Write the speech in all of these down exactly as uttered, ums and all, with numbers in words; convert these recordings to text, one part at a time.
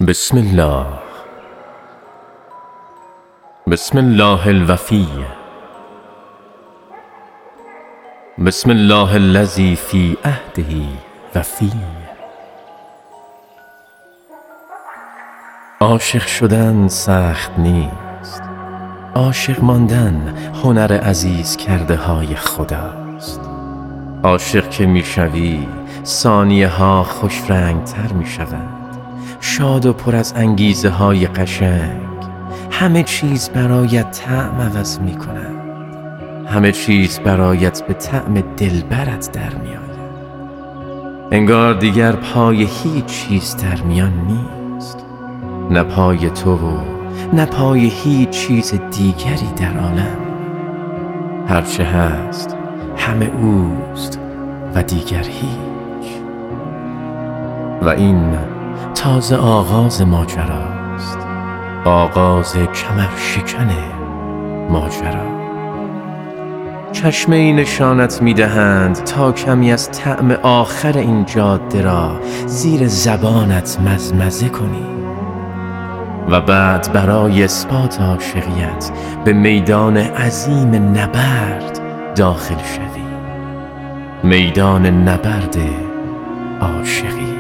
بسم الله بسم الله الوفی بسم الله الذی فی عهده وفی. عاشق شدن سخت نیست، عاشق ماندن هنر عزیز کرده های خداست. عاشق که میشوی ثانیه ها خوش رنگ تر میشوند، شاد و پر از انگیزه های قشنگ. همه چیز برایت طعم عوض می کند، همه چیز برایت به طعم دلبرت در می آید. انگار دیگر پای هیچ چیز در میان نیست، نه پای تو و نه پای هیچ چیز دیگری در عالم. هرچه هست همه اوست و دیگر هیچ. و این تازه آغاز ماجراست، آغاز کمر شکن ماجرا. چشمه نشانت میدهند تا کمی از طعم آخر این جاده را زیر زبانت مزمزه کنی و بعد برای اثبات عاشقیت به میدان عظیم نبرد داخل شوی، میدان نبرد عاشقی.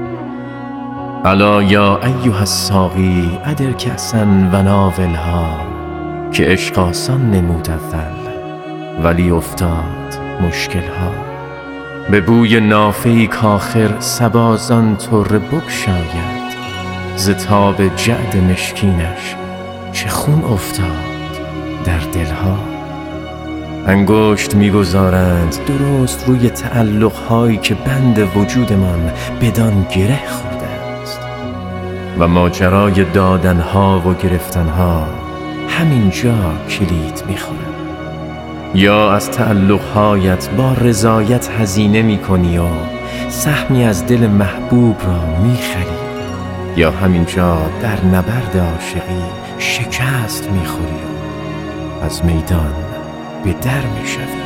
الا یا ایها الساقی ادر کأسا و ناولها، که عشق آسان نمود اول ولی افتاد مشکلها. به بوی نافه‌ای کآخر صبازان طره بگشاید، ز تاب جعد مشکینش چه خون افتاد در دلها. انگشت می‌گذارند درست روی تعلق‌هایی که بند وجودمان بدان گره خورده و ماجرای دادنها و گرفتنها همینجا کلید میخورد. یا از تعلقهایت با رضایت هزینه میکنی و سهمی از دل محبوب را میخری، یا همینجا در نبرد عاشقی شکست میخوری و از میدان به در میشوی.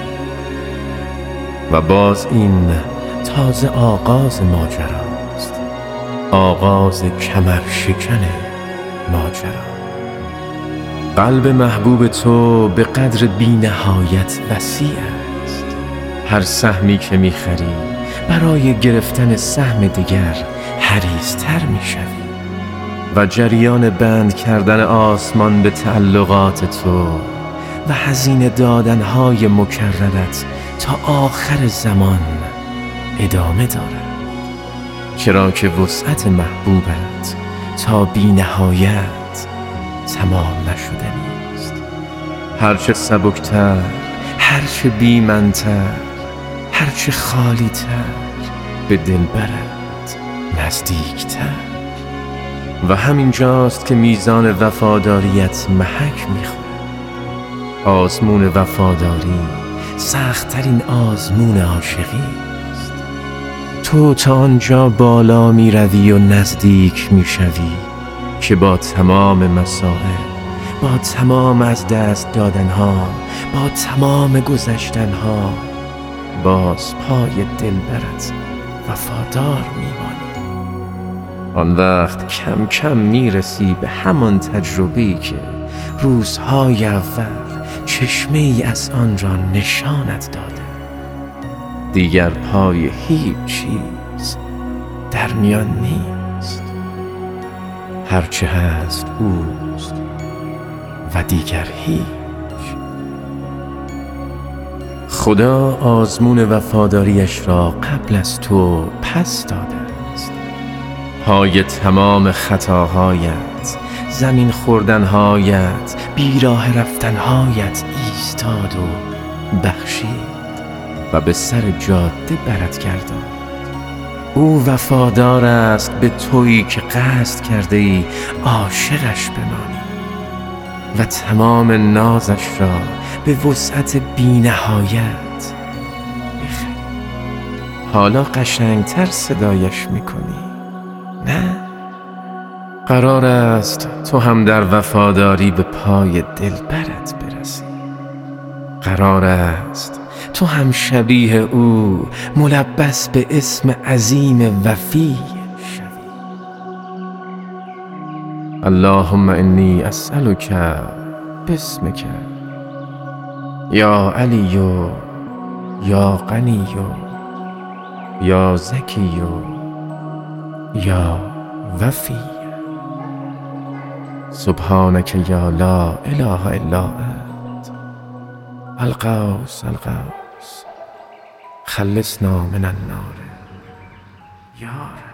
و باز این تازه آغاز ماجرا، آغاز کمر شکن ماجرا. قلب محبوب تو به قدر بی نهایت وسیع است. هر سهمی که میخری برای گرفتن سهم دیگر حریص‌تر میشوی و جریان بند کردن آسمان به تعلقات تو و هزینه دادنهای مکررت تا آخر زمان ادامه دارد، چرا که وسعت محبوبت تا بی نهایت تمام نشده نیست. هرچه سبکتر، هرچه بیمنتر، هرچه خالیتر به دلبرت نزدیکتر. و همینجاست که میزان وفاداریت محک میخورد. آزمون وفاداری سخت‌ترین آزمون عاشقی. تو تا آنجا بالا می روی و نزدیک می شوی که با تمام مسائل، با تمام از دست دادنها، با تمام گذشتنها باز پای دلبرت وفادار می مانی. آن وقت کم کم می رسی به همان تجربه‌ای که روزهای اول چشمه ای از آن را نشانت داده. دیگر پای هیچ چیز در میان نیست، هرچه هست اوست و دیگر هیچ. خدا آزمون وفاداریش را قبل از تو پس داده است. پای تمام خطاهایت، زمین خوردنهایت، بیراه رفتنهایت ایستاد و بخشید و به سر جاده برت گرداند. او وفادار است به تویی که قصد کرده ای عاشقش بمانی و تمام نازش را به وسعت بی نهایت بخری. حالا قشنگتر صدایش میکنی، نه؟ قرار است تو هم در وفاداری به پای دلبرت برسی. قرار است تو هم شبیه او ملبس به اسم عظیم وفی شوی. اللهم انی اسألک باسمک یا علی یا غنی یا زکی یا وفی سبحانک یا لا اله الا انت الغوث الغوث خلصنا من النار یا رب.